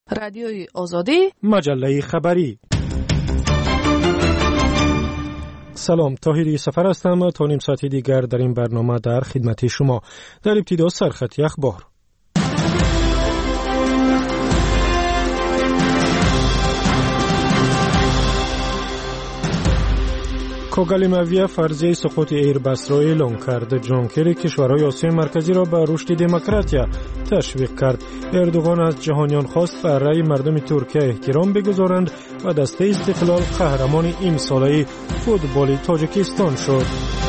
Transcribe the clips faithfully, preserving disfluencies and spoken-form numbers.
رادیوی آزادی، مجله خبری. سلام، طاهری سفر هستم. تا نیم ساعت دیگر در این برنامه در خدمت شما. در ابتدا سرخط اخبار. کوگالیمویه فرضیه سقوط ایربس را اعلام کرد. جان کری کشورهای آسیای مرکزی را به رشد دموکراتیا تشویق کرد. اردوغان از جهانیان خواست به رأی مردم ترکیه احترام بگذارند و دسته استقلال قهرمان امساله فوتبال تاجیکستان شد.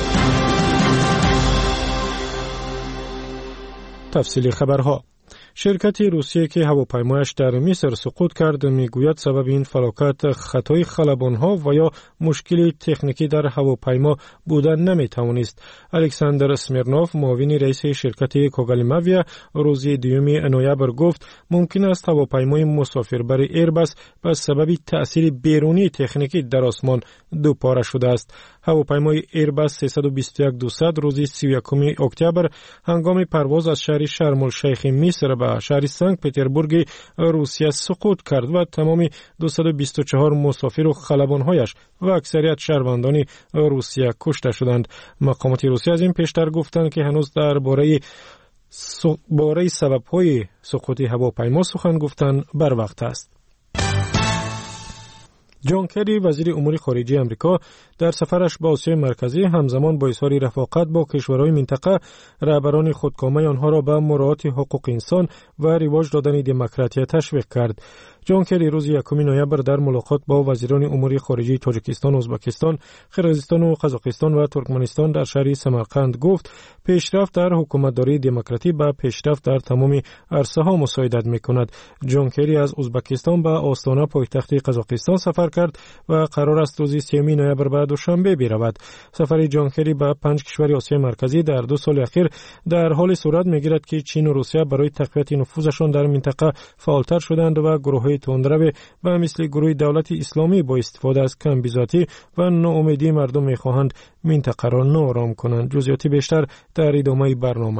تفصیل خبرها. شرکت روسیه که هواپیمایش در مصر سقوط کرد میگوید سبب این فلاکت خطای خلبانها و یا مشکل تکنیکی در هواپیما بودن نمیتوانست. الکساندر اسمیرنوف معاون رئیس شرکت کوگالیمویه روز دوم نوامبر گفت ممکن است هواپیمای مسافربر ایربس به سبب تأثیر بیرونی تکنیکی در آسمان دوپاره شده است. هواپیمای ایربس سیصد و بیست و یک دویست روز سی و یک اکتبر هنگام پرواز از شهر شرم الشیخ مصر به شهر سنت پترزبورگ روسیه سقوط کرد و تمام دویست و بیست و چهار مسافر و خلبانهایش و اکثریت شهروندان روسیه کشته شدند. مقامات روسیه از این پیشتر گفتند که هنوز درباره باره سبب‌های سقوط هواپیما سخن گفتن بر وقت است. جان کری وزیر امور خارجه آمریکا در سفرش به آسیای مرکزی همزمان با اظهار رفاقت با کشورهای منطقه رهبران خودکامه آنها را به مراعات حقوق انسان و رواج دادن دموکراسی تشویق کرد. جان کری روز یکم نوامبر در ملاقات با وزیران امور خارجه تاجیکستان، ازبکستان، قرقیزستان و قزاقستان و ترکمنستان در شهر سمرقند گفت پیشرفت در حکومتداری دموکراتی به پیشرفت در تمام عرصه‌ها مساعدت می‌کند. جان کری از ازبکستان به آستانه پایتخت قزاقستان سفر کرد و قرار است روز سوم نوامبر به دوشنبه برود. سفر جان کری به پنج کشور آسیای مرکزی در دو سال اخیر در حال صورت می‌گیرد که چین و روسیه برای تقویت نفوذشان در منطقه فعالتر شدند و گروه‌های تندرو و مثل گروه دولت اسلامی با استفاده از کمبیزاتی و ناامیدی مردم می‌خواهند منطقه را ناآرام کنند. جزئیات بیشتر در ادامه برنامه.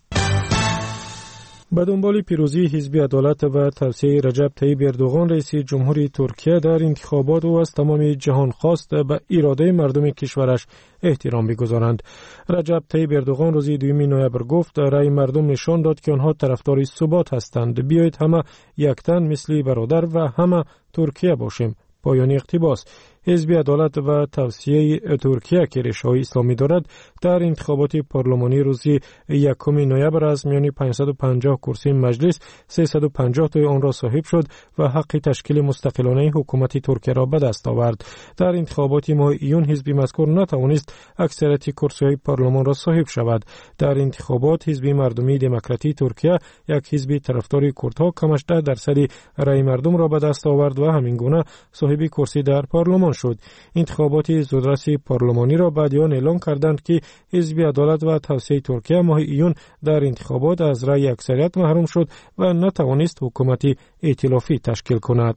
به دنبال پیروزی حزب عدالت و توسعه رجب طیب اردوغان رئیس جمهوری ترکیه در انتخابات و از تمام جهان خواست به اراده مردم کشورش احترام بگذارند. رجب طیب اردوغان روز دوم نوامبر گفت رأی مردم نشان داد که آنها طرفدار ثبات هستند. بیایید همه یکتن مثل برادر و همه ترکیه باشیم. پایان اقتباس. حزب عدالت و توسعه ترکیه که ریشه‌های اسلامی دارد در انتخابات پارلمانی روز یکم نوامبر از میان پانصد و پنجاه کرسی مجلس سیصد و پنجاه تای آن را صاحب شد و حق تشکیل مستقلانه حکومت ترکیه را به دست آورد. در انتخابات ماه ایون حزب مذکور نتوانست اکثریت کرسی‌های پارلمان را صاحب شود. در انتخابات حزب مردمی دموکراتی ترکیه یک حزب طرفدار کردها کمش ده درصد رأی مردم را به دست آورد و همین گونه صاحب کرسی در پارلمان شد. انتخابات زودرس پارلمانی را بعد آن اعلام کردند که حزب عدالت و توسعه ترکیه ماه ایون در انتخابات از رأی اکثریت محروم شد و نتوانست حکومت ائتلافی تشکیل کند.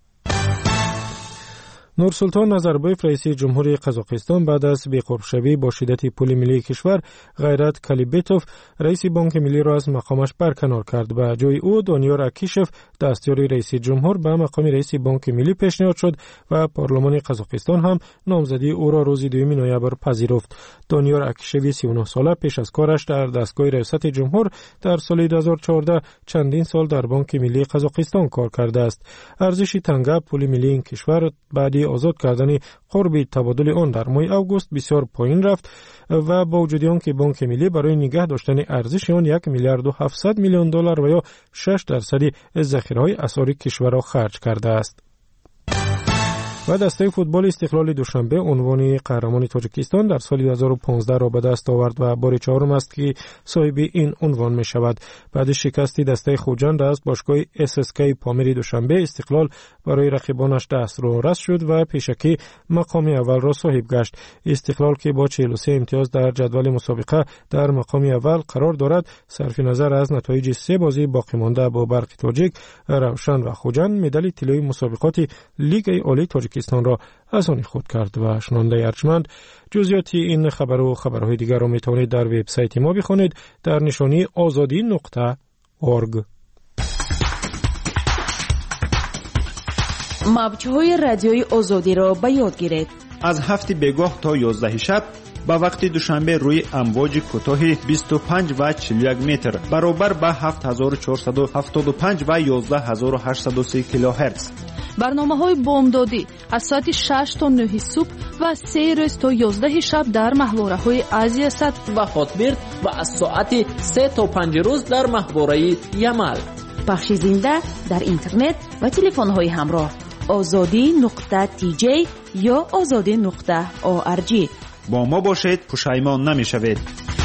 نورسلطان نظربایف رئیس جمهوری قزاقستان بعد از بی‌قرب‌شوی با شدت پول ملی کشور غیرت کلیبتوف رئیس بانک ملی را از مقامش برکنار کرد. به جای او دانیار اکیشف دستیار رئیس جمهور به مقام رئیس بانک ملی پیشنهاد شد و پارلمان قزاقستان هم نامزدی او را روز دوم نوامبر پذیرفت. دانیار اکیشف سی و نه ساله پیش از کارش در دستگاه ریاست جمهور در سال دو هزار و چهارده چندین سال در بانک ملی قزاقستان کار کرده است. ارزش تنگه پول ملی این کشور بعد آزاد کردن قرب تبادل آن در ماه اوگوست بسیار پایین رفت و با وجود آن که بانک ملی برای نگه داشتن ارزش آن یک میلیارد و هفتصد میلیون دلار و یا شش درصد از ذخیره‌های اسعاری کشور را خرج کرده است. و دسته فوتبال استقلال دوشنبه عنوان قهرمان تاجیکستان در سال دو هزار و پانزده را به دست آورد و بار چهارم است که صاحب این عنوان می شود. بعد شکست دسته خوجند از باشگاه اس اس کی پامیر دوشنبه استقلال برای رقیبانش دست رو رس شد و پیشکی مقام اول را صاحب گشت. استقلال که با چهل و سه امتیاز در جدول مسابقه در مقام اول قرار دارد صرف نظر از نتایج سه بازی باقی مانده با برق تاجیک، روشن و خوجند مدال طلایی مسابقات لیگ عالی تاجیک پاکستان را از آن خود کرد. و شنونده ارجمند جزئیات این خبر و خبرهای دیگر را می توانید در وبسایت ما بخوانید در نشانی آزادی نقطه اورگ. موج‌های رادیوی آزادی را به یاد گیرید. از هفت بیگاه تا یازده شب با وقت دوشنبه روی امواج کوتاه بیست و پنج و چهل و یک متر برابر با هفت هزار و چهارصد و هفتاد و پنج و یازده هزار و هشتصد و سی کیلوهرتز. برنامه‌های بامدادی از ساعت شش تا نه صبح و سه روز تا یازده شب در محوره‌های آسیا صد و خاطبرد و از ساعت سه تا پنج روز در محوره یمل. پخش زنده در اینترنت و تلفن‌های همراه آزادی نقطه تی جی یا آزادی نقطه او آر جی. با ما باشید، پشیمان نمی‌شوید.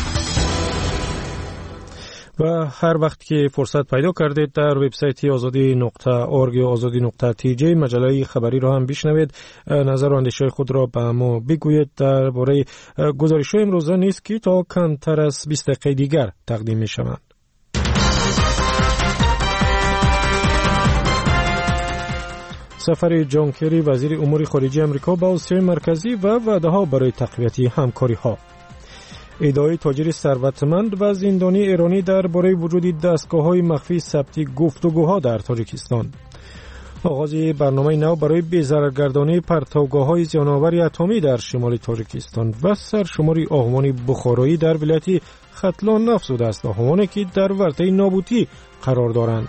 و هر وقت که فرصت پیدا کردید در وبسایت آزادی نقطه اورگ یا آزادی نقطه تی جی مجله خبری را هم بشنوید. نظر و اندیشه خود را به ما بگویید. درباره گزارش امروزه نیست که تا کمتر از بیست دقیقه دیگر تقدیم می‌شوند. سفر جان کری وزیر امور خارجه آمریکا به آسیای مرکزی و وعده‌ها برای تقویت همکاری‌ها. ادعای تاجر ثروتمند و زندانی ایرانی درباره وجود دستگاه‌های مخفی ثبت گفتگوها در تاجیکستان. آغاز برنامه نو برای بی‌ضررگردانی پرتوگاه‌های زیان‌آور اتمی در شمال تاجیکستان و سرشماری آهوان بخارایی در ولایت ختلان افزوده است، آهوانی که در ورطه نابودی قرار دارند.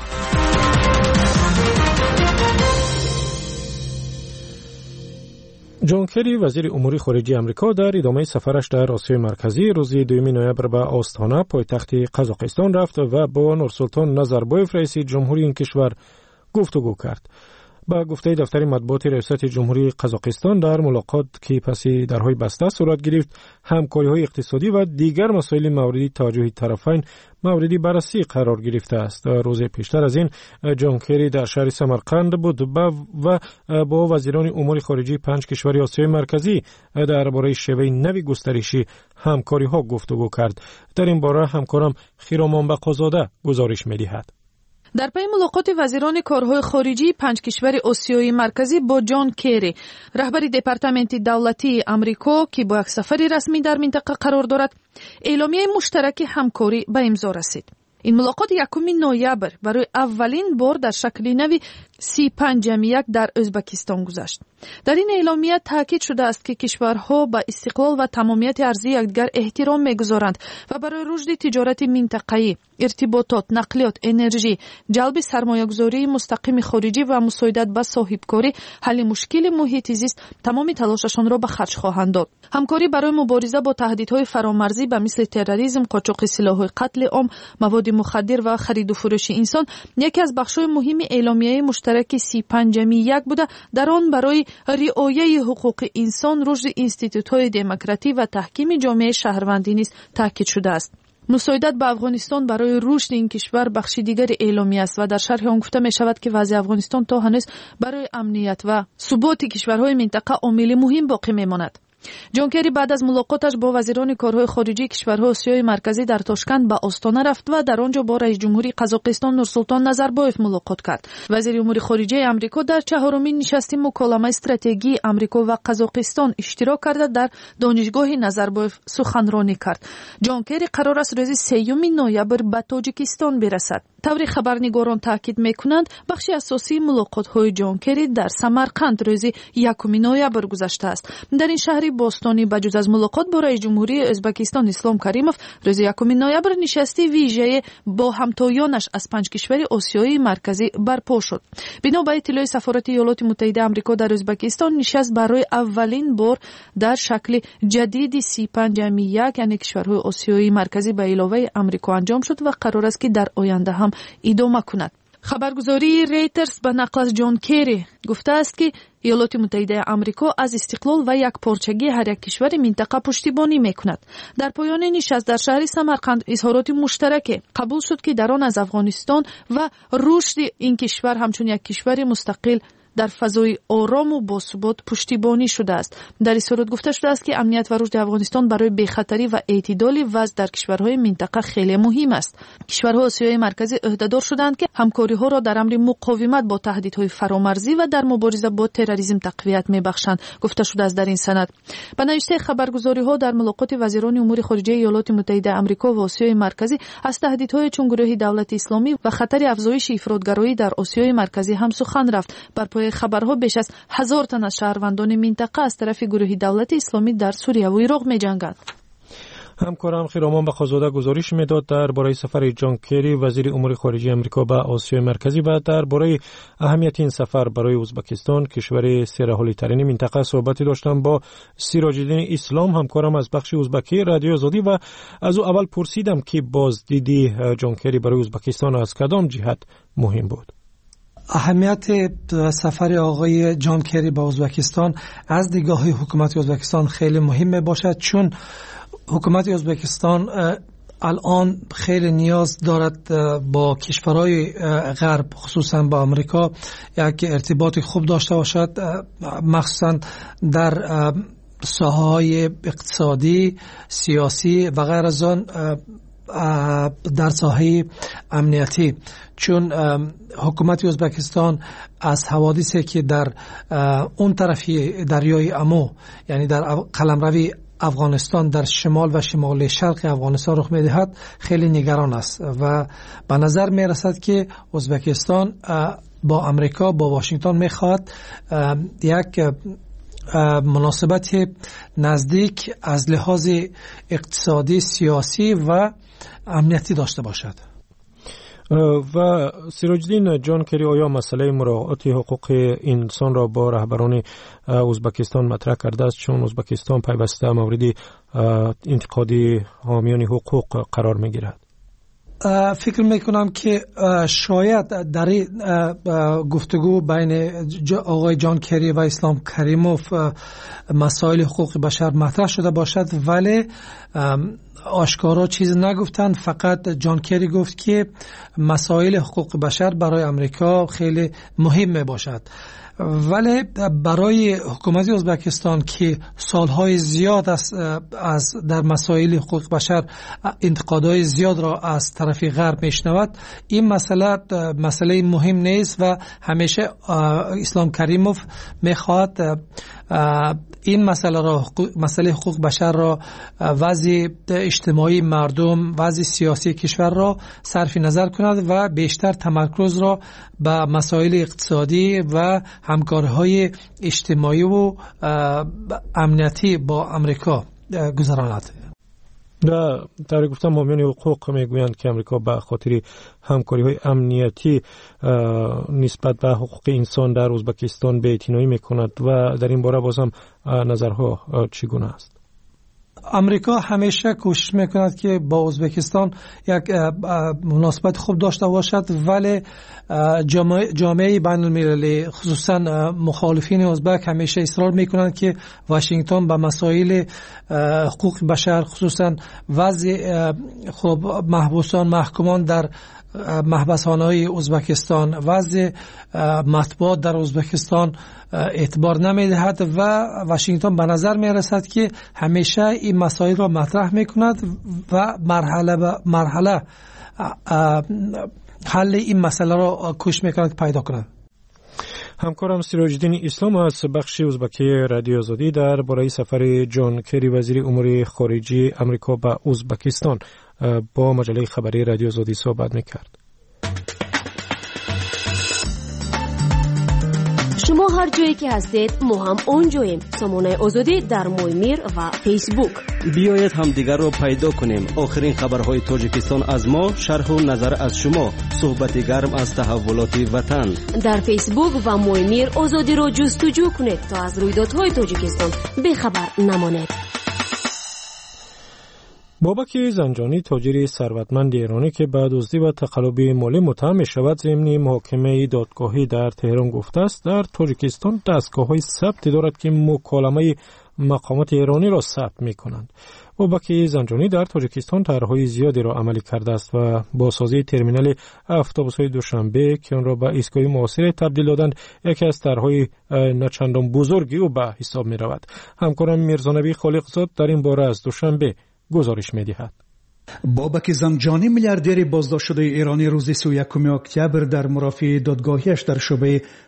جان کری وزیر امور خارجه آمریکا در ادامه سفرش در آسیای مرکزی روز دوم نوامبر به آستانه پایتخت قزاقستان رفت و با نورسلطان نظربایف رئیس جمهوری این کشور گفتگو کرد. با گفته دفتر مطبوعات ریاست جمهوری قزاقستان در ملاقات که پس درهای بسته صورت گرفت، همکاری‌های اقتصادی و دیگر مسائل موردی توجه طرفین موردی بررسی قرار گرفته است. روز پیشتر از این جان کری در شهر سمرقند بود و با وزیران امور خارجه پنج کشور آسیای مرکزی درباره شیوه نوی گسترشی همکاری‌ها گفتگو کرد. در این باره همکارم خیرامان بقازاده گزارش می‌دهد. در پی ملاقات وزیران کارهای خارجی پنج کشور آسیای مرکزی با جان کری، رهبر دپارتمنت دولتی آمریکا که با یک سفر رسمی در منطقه قرار دارد، اعلامیه مشترک همکاری به امضا رسید. این ملاقات یکم نوامبر برای اولین بار در شکل نوی سی پنج جمع یک در ازبکستان گذشت. در این اعلامیه تاکید شده است که کشورها به استقلال و تمامیت ارضی یکدیگر احترام می‌گذارند و برای رشد تجارت منطقه‌ای، ارتباطات، نقلیات، انرژی، جلب سرمایه‌گذاری مستقیم خارجی و مساعدت به صاحبکاری، حل مشکل محیط زیست تمام تلاششان را به خرج خواهند داد. همکاری برای مبارزه با تهدیدهای فرامرزی به مثل تروریسم، قاچاق سلاح قتل عام، مواد مخدر و خرید و فروش انسان یکی از بخش‌های مهم اعلامیه مشترک سی پنج جمع یک بوده. در آن برای رعایت حقوق انسان، رشد اینستیتوت‌های دموکراسی و تحکیم جامعه شهروندی نیز تاکید شده است. مساعدت به افغانستان برای رشد این کشور بخش دیگر اعلامیه است و در شرح آن گفته می شود که وضع افغانستان تا هنوز برای امنیت و ثبات کشورهای منطقه عامل مهم باقی میماند. جان کری بعد از ملاقاتش با وزیران کارهای خارجی کشورهای آسیای مرکزی در تاشکند به آستانه رفت و در آنجا با رئیس جمهوری قزاقستان نورسلطان نظربایف ملاقات کرد. وزیر امور خارجه آمریکا در چهارمین نشست مکالمه استراتژی آمریکا و قزاقستان اشتراک کرده در دانشگاه نظربایف سخنرانی کرد. جان کری قرار است روز سوم نوامبر به تاجیکستان برسد. طور خبرنگاران تاکید میکنند بخشی اساسی ملاقات‌های جان کری در سمرقند روز یکم نوامبر گذشته است. در این شهر باستانی بجز از ملاقات با رئیس جمهوری ازبکستان اسلام کریموف، روز یکم نوامبر نشستی ویژه با همتایانش از پنج کشور آسیایی مرکزی برپا شد. بنا به اطلاع سفارت ایالات متحده آمریکا در ازبکستان، نشست برای اولین بار در شکل جدید سی پنج جمع یک یعنی کشورهای آسیایی مرکزی به علاوه آمریکا انجام شد و قرار است که در آینده هم ادامه کند. خبرگزاری ریترز به نقل از جان کری گفته است که ایالات متحده آمریکا از استقلال و یک پارچگی هر یک کشور منطقه پشتیبانی میکند. در پایان نشست در شهر سمرقند اظهارات مشترک قبول شد که در آن از افغانستان و رشد این کشور همچون یک کشور مستقل در فضای آرام و باثبات پشتیبانی شده است. در اظهارات گفته شده است که امنیت و رشد افغانستان برای بخطری و اعتدال وضع در کشورهای منطقه خیلی مهم است. کشورهای آسیای مرکزی عهدهدار شدند که همکاری‌ها را در امر مقاومت با تهدیدهای فرامرزی و در مبارزه با تروریسم تقویت می‌بخشند، گفته شده است در این سند. به نوشته خبرگزاری‌ها در ملاقات وزیران امور خارجه ایالات متحده آمریکا و آسیای مرکزی از تهدیدهای چون گروه دولت اسلامی و خطر افزایش افراطگرایی در آسیای مرکزی هم سخن رفت. بر پایه ادعای خبرها بیش از هزار تن از شهروندان منطقه از طرف گروه دولت اسلامی در سوریه و عراق می‌جنگند. همکارم خیرامان بخازاده گزارش میداد درباره سفر جان کری وزیر امور خارجه آمریکا به آسیای مرکزی و درباره اهمیت این سفر برای ازبکستان کشور سرحالی ترین منطقه صحبتی داشتم با سیراج الدین اسلام همکارم از بخش ازبکی رادیو آزادی و از او اول پرسیدم که بازدیدی جان کری برای ازبکستان از کدام جهت مهم بود. اهمیت سفر آقای جان کری به ازبکستان از دیدگاه حکومت ازبکستان خیلی مهم باشد، چون حکومت ازبکستان الان خیلی نیاز دارد با کشورهای غرب خصوصا با آمریکا یک ارتباط خوب داشته باشد، مخصوصا در ساحه‌های اقتصادی، سیاسی و غیر از آن در ساحه امنیتی، چون حکومت ازبکستان از حوادثی که در اون طرفی دریای امو یعنی در قلمروی افغانستان در شمال و شمال شرق افغانستان رخ می‌دهد خیلی نگران است و به نظر می‌رسد که ازبکستان با امریکا با واشنگتن می‌خواهد یک مناسبت نزدیک از لحاظ اقتصادی، سیاسی و امنیتی داشته باشد. و سیراج الدین جان کری آیا مسئله مراعات حقوق انسان را با رهبران ازبکستان مطرح کرده است، چون ازبکستان پیوسته مورد انتقادی حامیان حقوق قرار می‌گیرد؟ فکر میکنم که شاید در گفتگو بین آقای جان کری و اسلام کریموف مسائل حقوق بشر مطرح شده باشد، ولی آشکارا چیز نگفتن. فقط جان کری گفت که مسائل حقوق بشر برای امریکا خیلی مهم باشد، ولی برای حکومت ازبکستان که سالهای زیاد از, از در مسائل حقوق بشر انتقادهای زیاد را از طرف غرب میشنود، این مسئله مسئله مهم نیست و همیشه اسلام کریموف میخواد این مسئله را مسئله حقوق بشر را وضع اجتماعی مردم، وضع سیاسی کشور را صرف نظر کند و بیشتر تمرکز را به مسائل اقتصادی و همکاری‌های اجتماعی و امنیتی با امریکا گذراند. در طور گفتم حامیان حقوق میگویند که امریکا به خاطر همکاری‌های امنیتی نسبت به حقوق انسان در ازبکستان بی‌اعتنایی میکند و در این باره بازم نظرها چگونه است؟ امریکا همیشه کوشش میکند که با ازبکستان یک مناسبت خوب داشته باشد، ولی جامعه, جامعه بین المللی خصوصا مخالفین ازبک همیشه اصرار میکنند که واشنگتن به مسائل حقوق بشر خصوصا وضع خب محبوسان محکومان در محبسخانه‌های ازبکستان، وضع مطبوعات در ازبکستان اعتبار نمیدهد و واشنگتن به نظر میرسد که همیشه این مسائل را مطرح میکند و مرحله به مرحله حل این مسئله را کوشش میکند پیدا کند. همکارم سیراج الدین اسلام از بخش ازبکی رادیو آزادی در برای سفر جان کری وزیر امور خارجه آمریکا به ازبکستان با مجله خبری رادیو آزادی صحبت میکرد. شما هر جایی که هستید ما هم اونجاییم. سامانه آزادی در مویمیر و فیسبوک. بیایید همدیگر را پیدا کنیم. آخرین خبرهای تاجیکستان از ما، شرح و نظر از شما، صحبت گرم از تحولات وطن. در فیسبوک و مویمیر آزادی را جستجو کنید تا از رویدادهای تاجیکستان بخبر نمانید. بابک زنجانی تاجر ثروتمند ایرانی که بعد دزدی و تقلب مالی متهم می‌شود ضمن محاکمه دادگاهی در تهران گفته است در تاجیکستان دستگاه‌های ثبت دارد که مکالمه مقامات ایرانی را ثبت می‌کنند. بابک زنجانی در تاجیکستان طرح‌های زیادی را عملی کرده است و با سازی ترمینال اتوبوس‌های دوشنبه که آن را به ایستگاه معاصر تبدیل دادند یکی از طرح‌های نچندان بزرگی او به حساب می‌رود. همکارم میرزانبی خالقزاد در این باره از دوشنبه گزارش می‌دهد. بابک زنجانی میلیاردر بازداشت شده ایرانی روز سی و یکم اکتبر در مرافع دادگاهیش در شعبه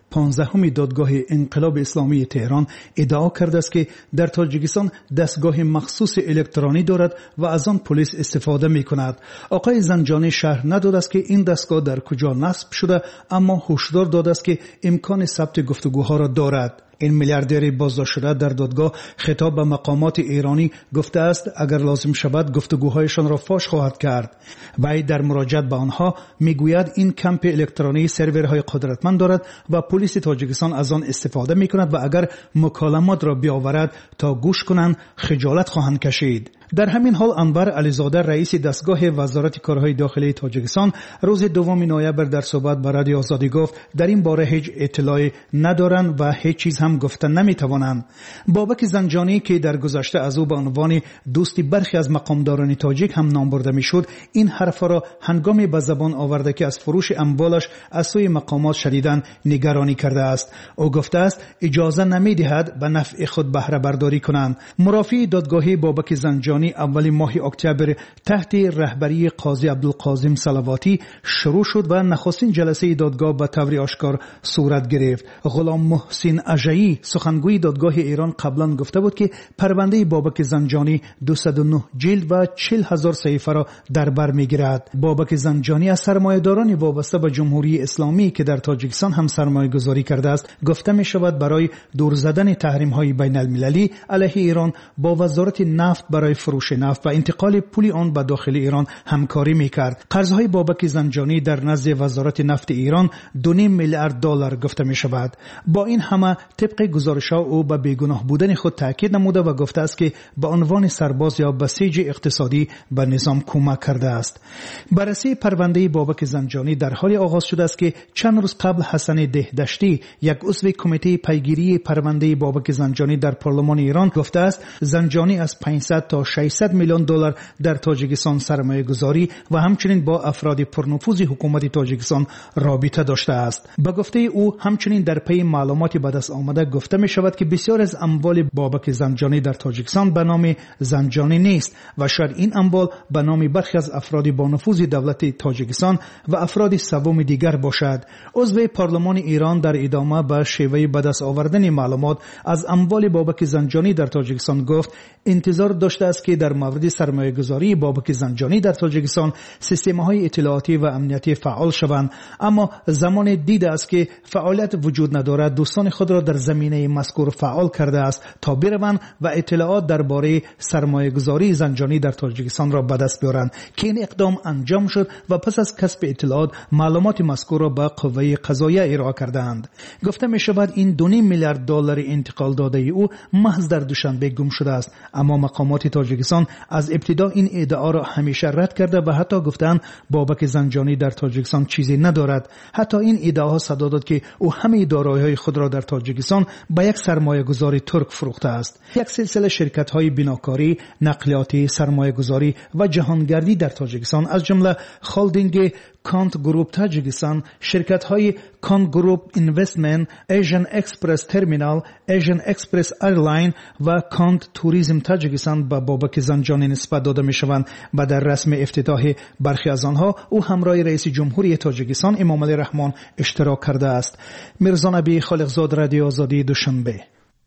پانزدهم دادگاه انقلاب اسلامی تهران ادعا کرده است که در تاجیکستان دستگاه مخصوص الکترونی دارد و از آن پلیس استفاده می کند. آقای زنجانی شرح نداده است که این دستگاه در کجا نصب شده، اما هشدار داده است که امکان ثبت گفتگوها را دارد. این میلیاردر بازداشت شده در دادگاه خطاب به مقامات ایرانی گفته است اگر لازم شود گفتگوهایشان را فاش خواهد کرد. وی در مراجعت به آنها میگوید این کمپ الکترونی سرورهای قدرتمند دارد و پلیس تاجیکستان از آن استفاده میکند و اگر مکالمات را بیاورد تا گوش کنند خجالت خواهند کشید. در همین حال انور علیزاده رئیس دستگاه وزارت کارهای داخلی تاجیکستان روز دوم نوامبر در صحبت با رادیو آزادی گفت در این باره هیچ اطلاعی ندارند و هیچ چیز هم گفته نمیتوانند. بابک زنجانی که در گذشته از او به عنوان دوستی برخی از مقامداران تاجیک هم نام برده میشد، این حرف را هنگامی به زبان آورده که از فروش اموالش از سوی مقامات شدیداً نگرانی کرده است. او گفته است اجازه نمیدهد به نفع خود بهره برداری کنند. مرافع دادگاهی بابک زنجانی اول ماه اکتبر تحت رهبری قاضی عبدالقاسم صلواتی شروع شد و نخستین جلسه دادگاه به طور آشکار صورت گرفت. غلام محسن اژه‌ای سخنگوی دادگاه ایران قبلا گفته بود که پرونده بابک زنجانی دویست و نه جلد و چهل هزار صفحه را در بر میگیرد. بابک زنجانی از سرمایه‌داران وابسته به جمهوری اسلامی که در تاجیکستان هم سرمایه گذاری کرده است گفته می شود برای دور زدن تحریم های بین المللی علیه ایران با وزارت نفت برای فروش نفت و انتقال پول آن به داخل ایران همکاری میکرد. قرضهای بابک زنجانی در نزد وزارت نفت ایران دو و نیم میلیارد دلار گفته می شود. با این همه طبق گزارش‌ها او به بیگناه بودن خود تاکید نموده و گفته است که به عنوان سرباز یا بسیج اقتصادی به نظام کمک کرده است. بررسی پرونده بابک زنجانی در حال آغاز شده است که چند روز قبل حسن دهدشتی یک عضو کمیته پیگیری پرونده بابک زنجانی در پارلمان ایران گفته است زنجانی از پانصد تا ششصد میلیون دلار در تاجیکستان سرمایه گذاری و همچنین با افراد پرنفوذ حکومت تاجیکستان رابطه داشته است. به گفته او همچنین در پی معلوماتی به دست آمده گفته می شود که بسیار از اموال بابک زنجانی در تاجیکستان به نام زنجانی نیست و شاید این اموال به نام برخی از افراد با نفوذ دولت تاجیکستان و افراد سوم دیگر باشد. عضو پارلمان ایران در ادامه به شیوه به دست آوردن معلومات از اموال بابک زنجانی در تاجیکستان گفت انتظار داشته است که در مورد سرمایه گذاری بابک زنجانی در تاجیکستان سیستم های اطلاعاتی و امنیتی فعال شوند، اما زمان دیده است که فعالیت وجود ندارد دوستان خود را در زمینه مذکور فعال کرده است تا بروند و اطلاعات درباره سرمایه گذاری زنجانی در تاجیکستان را به دست بیارند که این اقدام انجام شد و پس از کسب اطلاعات معلومات مذکور را به قوه قضاییه ارائه کردند. گفته می شود این دو و نیم میلیارد دلار انتقال داده او محض در دوشنبه گم شده است، اما مقامات تاجیکستان از ابتدا این ادعا را همیشه رد کرده و حتی گفتند بابک زنجانی در تاجیکستان چیزی ندارد. حتی این ادعاها صدا داد که او همه دارایی‌های خود را در تاجیکستان به یک سرمایه‌گذاری ترک فروخته است. یک سلسله شرکت‌های بناکاری، نقلیاتی، سرمایه‌گذاری و جهانگردی در تاجیکستان از جمله خالدینگ کانت گروپ تاجیکستان، شرکت‌های کانت گروپ اینوستمنت، ایژن اکسپرس ترمینال، ایژن اکسپرس ایرلاین و کانت توریسم تاجیکستان به بابک زنجانی نسبت داده می‌شوند و در رسم افتتاح برخی از آنها او همراه رئیس جمهوری تاجیکستان امام علی رحمان اشتراک کرده است. میرزا نبی خالقزاد، رادیو آزادی، دوشنبه.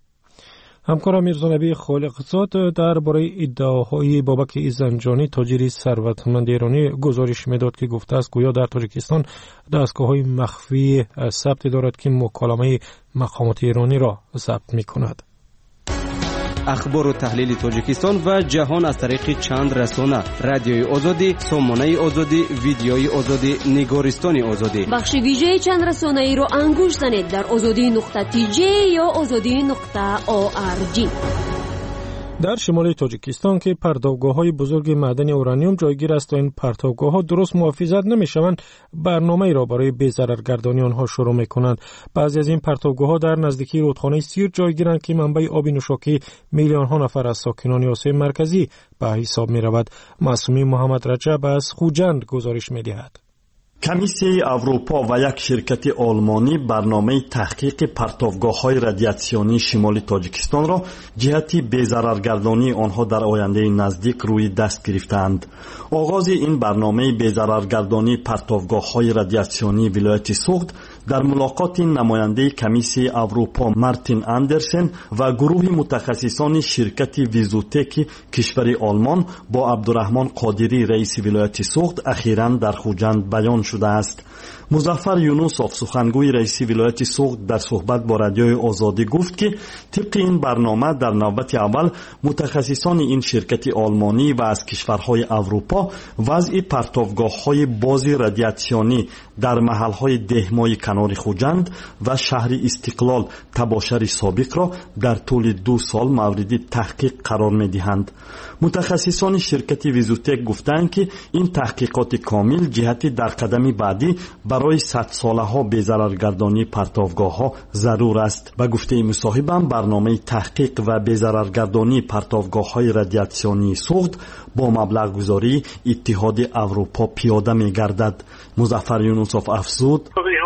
همکارم میرزا نبی خالقزاد درباره ادعاهای بابک زنجانی تاجر ثروتمند ایرانی گزارش میداد که گفته است گویا در تاجیکستان دستگاه‌های مخفی ثبت دارد که مکالمه مقامات ایرانی را ضبط می‌کند. اخبار و تحلیل تاجیکستان و جهان از طریق چند رسانه: رادیوی آزادی، سامانه آزادی، ویدیوی آزادی، نگارستان آزادی. بخش ویژه چند رسانه ای رو انگوش زنید در آزادی نقطه تی جی یا آزادی نقطه او آر جی. در شمال تاجیکستان که پرتابگاه‌های بزرگ معدن اورانیوم جایگیر است و این پرتابگاه‌ها درست محافظت نمی‌شوند، برنامه‌ای را برای بی‌ضررگردانی آنها شروع می‌کنند. بعضی از این پرتابگاه‌ها در نزدیکی رودخانه سیر جایگیرند که منبع آب نوشاکی میلیون‌ها نفر از ساکنان آسیای مرکزی به حساب می‌رود. معصومی محمد رجب از خوجند گزارش می‌دهد. کمیسیه اروپا و یک شرکت آلمانی برنامه تحقیق پرتابگاه‌های رادیاسیونی شمال تاجیکستان را جهتی بی‌ضررگردانی آنها در آینده نزدیک روی دست گرفتند. آغاز این برنامه بی‌ضررگردانی پرتابگاه‌های رادیاسیونی ولایت سوخت در ملاقات نماینده کمیسیون اروپا مارتین اندرسن و گروه متخصصان شرکت ویزوتک کشور آلمان با عبدالرحمن قادری رئیس ولایت سوخت اخیراً در خوجند بیان شده است. مظفر یونوسوف سخنگوی رئیس ولایت سوخت در صحبت با رادیوی آزادی گفت که طبق این برنامه در نوبت اول متخصصان این شرکت آلمانی و از کشورهای اروپا وضع پرتابگاه‌های باز رادیاسیونی در محل‌های دهمای کنار خوجند و شهر استقلال تباشر سابق را در طول دو سال مورد تحقیق قرار می‌دهند. متخصصان شرکت ویزوتک گفتند که این تحقیقات کامل جهت در قدم بعدی برای صد ساله ها بی‌ضررگردانی پرتابگاه‌ها ضرور است. به گفته مصاحبم برنامه تحقیق و بی‌ضررگردانی پرتابگاه‌های رادیاسیونی سوخت با مبلغ گذاری اتحاد اروپا پیاده می‌گردد. مظفر یونوسوف افزود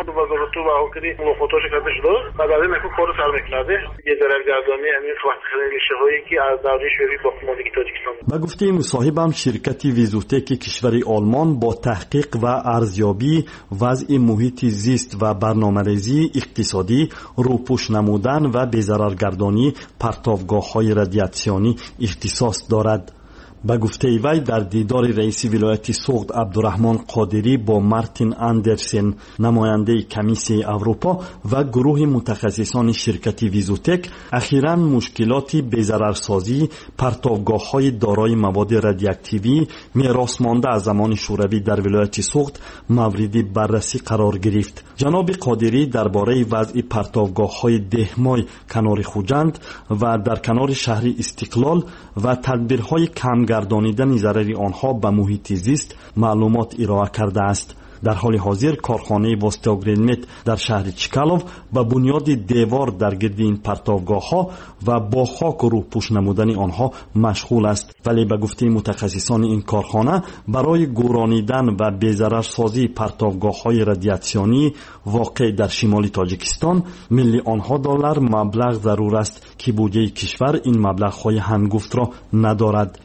تو و حکومتی ملاقاتش کرده شده و بعد از اینکه کار سر می‌کنه بی‌ضررگردانی همین وقت خیلی شهایی که از دوره شوری با مملکت تاجیکستان. به گفته مصاحبم شرکت ویزوتک کشور آلمان با تحقیق و ارزیابی وضع محیط زیست و برنامه‌ریزی اقتصادی روپوش نمودن و بی‌ضررگردانی پرتابگاه‌های رادیاسیونی اختصاص دارد. به گفته وی در دیدار رئیس ولایت سوخت عبدالرحمن قادری با مارتین اندرسن نماینده کمیسیون اروپا و گروه متخصصان شرکت ویزوتک اخیراً مشکلات بی‌ضررسازی پرتابگاه‌های دارای مواد رادیواکتیوی میراث مانده از زمان شوروی در ولایت سوخت مورد بررسی قرار گرفت. جناب قادری درباره وضع پرتابگاه‌های دهمای کنار خوجند و در کنار شهر استقلال و تدبیرهای کم گردانیدن ضرر آنها به محیط زیست معلومات ارائه کرده است. در حال حاضر کارخانه واستاگرلمت در شهر چکالوف به بنیاد دیوار در گرد این پرتابگاه‌ها و با خاک و روپوش نمودن آنها مشغول است، ولی به گفته متخصصان این کارخانه برای گورانیدن و بی‌ضررسازی پرتابگاه‌های رادیاسیونی واقع در شمال تاجیکستان میلیون ها دلار مبلغ ضرور است که بودجه کشور این مبلغ‌های هنگفت را ندارد.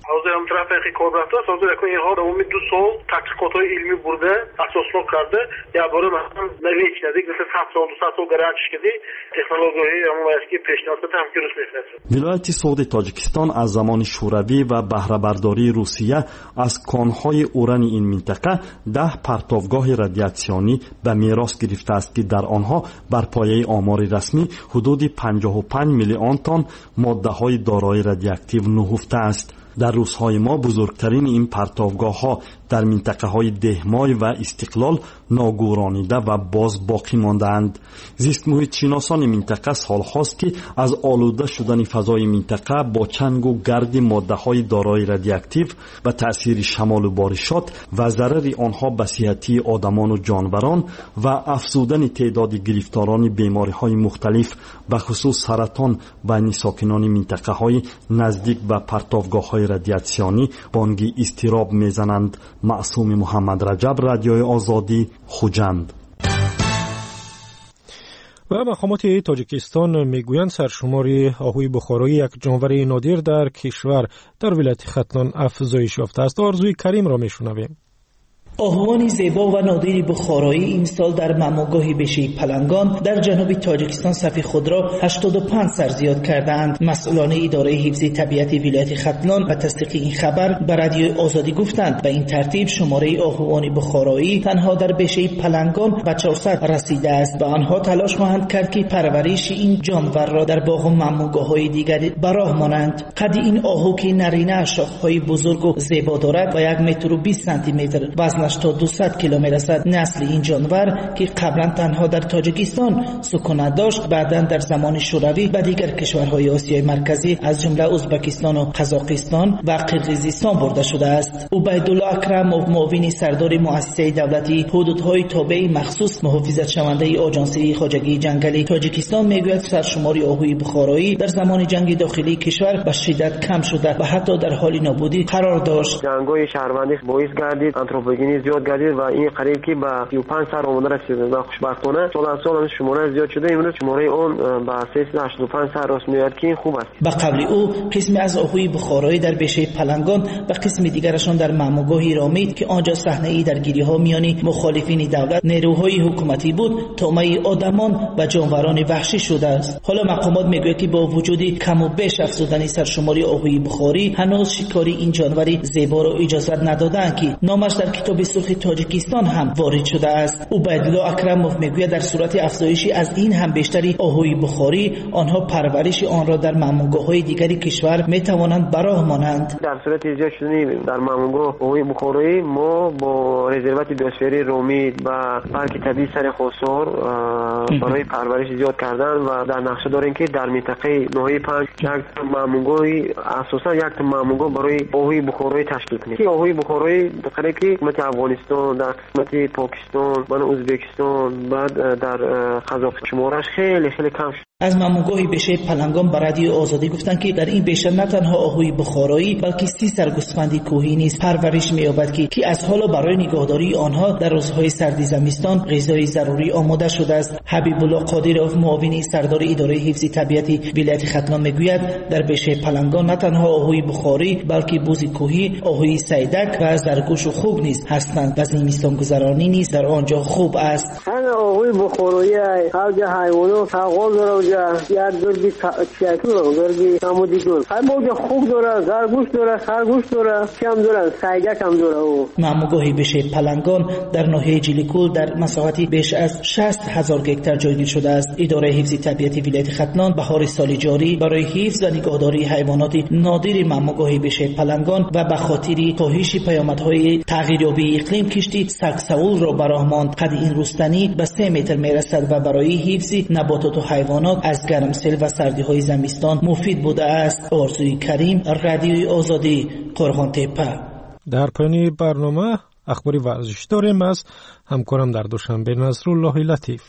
کار رفته سازه که اینها در عمومی دو سال تحقیقات‌های علمی برده اساسلو کرده یا برای مثلا نویج کردی مثل صد سال دو صد سال گرانش کردی تکنولوژی همون واسه پیشنهاد هم که روش میفرسته. ولایت سوخت تاجیکستان از زمان شوروی و بهره برداری روسیه از کانهای اوران این منطقه ده پرتابگاه رادیاسیونی به میراث گرفته است که در آنها بر پایه آمار رسمی حدود پنجاه و پنج میلیون تن ماده‌های دارای رادیواکتیو نهفته است. در روزهای ما بزرگترین این پرتابگاه‌ها در منطقه‌های دهمای و استقلال ناگورانیده و باز باقی مانده‌اند. زیست محیط شناسان منطقه سال‌هاست که از آلوده شدن فضای منطقه با چنگ و گرد ماده‌های دارای رادیواکتیو و تأثیر شمال و بارشات و ضرر آنها به صحت آدمان و جانوران و افزودن تعداد گرفتاران بیماری‌های مختلف به خصوص سرطان بین ساکنان منطقه‌های نزدیک به پرتابگاه‌های رادیاسیونی بانگی اضطراب میزنند. معصوم محمد رجب، رادیوی آزادی، خوجند. و مقامات تاجیکستان میگویند سرشماری آهوی بخارایی یک جانور نادر در کشور در ولایت ختلان افزایش یافته است. آرزوی کریم را میشنویم. آهوان زیبا و نادر بخارایی این سال در معماگاه بشه پلنگان در جنوب تاجیکستان صف خود را هشتاد و پنج سر زیاد کردند. مسئولان اداره حفظ طبیعت ولایت ختلان و تصدیق این خبر به رادیوی آزادی گفتند به این ترتیب شماره آهوان بخارایی تنها در بشه پلنگان به چهارصد رسیده است و آنها تلاش خواهند کرد که پرورش این جانور را در باغ و معماگاه‌های دیگر براه مانند. قد این آهو که نرینه شاخه‌های بزرگ و زیبا دارد و یک متر و بیست سانتی متر وزن تا دویست کیلو میرسد. نسل این جانور که قبلا تنها در تاجیکستان سکونت داشت بعداً در زمان شوروی به دیگر کشورهای آسیای مرکزی از جمله ازبکستان و قزاقستان و قرقیزستان برده شده است. عبیدالله اکرم معاون سردار مؤسسه دولتی حدودهای تابع مخصوص محافظت شونده آژانسی خواجگی جنگلی تاجیکستان میگوید سرشماری آهوی بخارایی در زمان جنگ داخلی کشور به شدت کم شده و حتی در حال نابودی قرار داشت. جنگ‌های شهروندی باعث گردید آنتروپوژنی زیاد گردید و این قریب که به سی و پنج سر آمده رسید و خوشبختانه سال از سال شماره زیاد شده. امروز شماره اون به سیصد و هشتاد و پنج سر راست میاد که این خوب است. به قبل او قسم از آهوی بخارایی در بیشه پلنگان و قسم دیگرشان در معموگاه رامید که آنجا صحنه‌ای درگیری‌ها میان مخالفین دولت نیروهای حکومتی بود، طامع آدمان و جانوران وحشی شده است. حالا مقامات میگوید که با وجود کم و بیش افزودن سرشماری آهوی بخاری هنوز شکاری این جانور زیبا را اجازه ندادند که نامش در کتاب سرخ تاجیکستان هم وارد شده است. عبیدالله اکرموف میگوید در صورت افزایشی از این هم بیشتری آهوی بخاری آنها پرورش آن را در معموگاه‌های دیگری کشور میتوانند براه مانند. در صورت زیاد شدن در معموگاه آهوی بخاری ما با رزروات بیوسفری رومید و پارک طبیعی سر خسرو برای پرورش زیاد کردن و در نقشه داریم که در منطقه ناحیه پنج یک معموگاهی اساسا یک معموگاه برای آهوی بخاری تشکیل کنیم که آهوی بخاری در که قسمت افغانستان، در قسمت پاکستان و ازبکستان بعد در قزاقستان شمارش خیلی خیلی کم شد. از معموگاهی بیشه پلنگان به رادیو آزادی گفتند که در این بیشه نه تنها آهوی بخارایی بلکه سی سرگوسفند کوهی نیز پرورش می‌یابد که که از حالا برای نگهداری آنها در روزهای سردی زمستان غذای ضروری آماده شده است. حبیب الله قادرov معاون سردار اداره حفظ طبیعت ولایت ختلان میگوید در بیشه پلنگان نه تنها آهوی بخاری بلکه بوز کوهی، آهوی سیدک و زرگوش و خوگ نیز هستند و زمستان گذرانی نیز در آنجا خوب است. همه آهوی بخاری خارج حیوانات تقوام داره یا گرگی چیکو گرگی سمودی گل همونجا خوب داره، زرگوش داره، خرگوش داره، کم داره، سیدک هم داره. او معموگاهی بیشه پلنگان در ناحیه جلیکول در مساحتی بیش از شصت هزار هکتار جایگیر شده است. اداره حفظ طبیعت ولایت ختلان بهار سال جاری برای حفظ و نگهداری حیوانات نادر معموگاهی بیشه پلنگان و به خاطر کاهش پیامدهای تغییریابی اقلیم کشتی سگسول را براه ماند. قد این رستنی به سه متر میرسد و برای حفظ نباتات و حیوانات از گرمسیل و سردی‌های زمستان مفید بوده است. آرزوی کریم، رادیوی آزادی، قرغان تپه. در پایان برنامه اخباری ورزشی داریم از همکارم در دوشنبه نصرالله لطیف.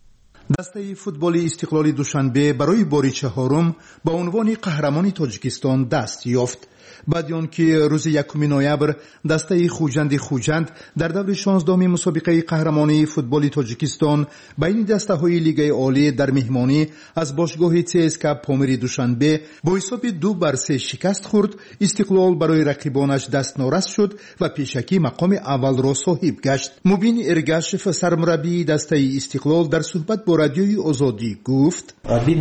دسته فوتبال استقلال دوشنبه برای بار چهارم با عنوان قهرمان تاجیکستان دست یافت. بعد آنکه روز یکم نوامبر دسته خوجند خوجند در دور شانزدهم مسابقه قهرمانی فوتبال تاجیکستان بین دسته‌های لیگ عالی در مهمانی از باشگاه تی اس کے پامیر دوشنبه با حساب دو بر سه شکست خورد، استقلال برای رقیبانش دست نارس شد و پیشکی مقام اول را صاحب گشت. مبین ارگاشف سرمربی دسته استقلال در صحبت با رادیوی آزادی گفت: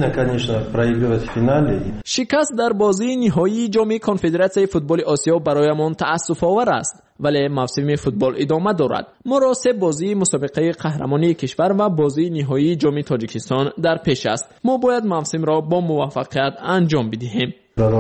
شکست در بازی نهایی جام کنفدراسیون فوتبال آسیا برایمان تأسف آور است، ولی موسم فوتبال ادامه دارد. ما را سه بازی مسابقه قهرمانی کشور و بازی نهایی جام تاجیکستان در پیش است. ما باید موسم را با موفقیت انجام بدهیم.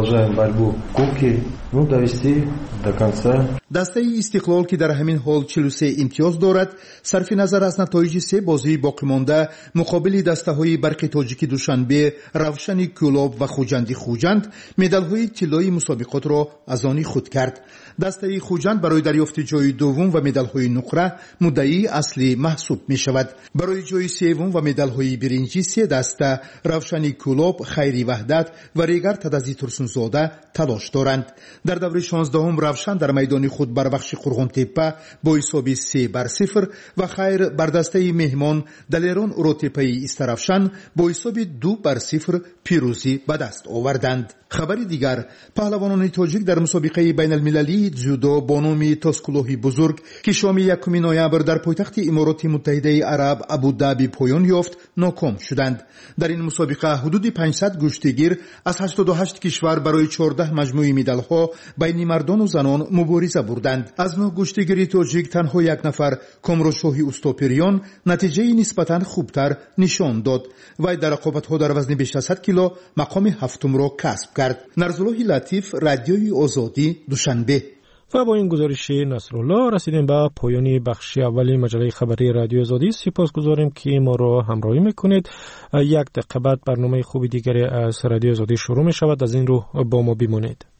دسته استقلال که در همین حال چهل و سه امتیاز دارد، صرف نظر از نتایج سه بازی باقی مانده مقابل دسته های برق تاجیک دوشنبه، روشن کولاب و خوجند خوجند مدال های طلایی مسابقات را از آن خود کرد. دسته خوجند برای دریافت جای دوم و مدال های نقره مدعی اصلی محسوب می شود. برای جای سوم و مدال های برنجی سه دسته روشن کولاب، خیری وحدت و ریگر تدازی ترسونزاده تلاش دارند. در دور شانزدهم روشن در میدان خود بر بخش قرغان تپه با حساب سه بر صفر و خیر بر دسته مهمان دلیران اروتپه استرافشن با حساب دو بر صفر پیروزی به دست آوردند. خبر دیگر، پهلوانان تاجیک در مسابقه بین المللی جودو با نام تاسکولوهی بزرگ که شام یکم نوامبر در پایتخت امارات متحده عرب ابودابی پایان یافت ناکام شدند. در این مسابقه حدود پانصد گشتگیر از هشتاد و هشت کشور برای چهارده مجموعه مدال ها بین مردان و زنان مبارزه بردند. از نه گشتگیری تاجیک تنها یک نفر کامروشاهی اوستاپریان نتیجه نسبتا خوبتر نشان داد و در رقابت ها در وزن بیش از صد کیلو مقام هفتم را کسب کرد. نصرالله لطیف، رادیوی آزادی، دوشنبه. و با این گزارش نصرالله رسیدیم به پایان بخش اولی مجله خبری رادیو آزادی. سپاسگزاریم که ما را همراهی میکنید. یک دقیقه بعد برنامه خوبی دیگری از رادیو آزادی شروع می شود. از این رو با ما بمانید.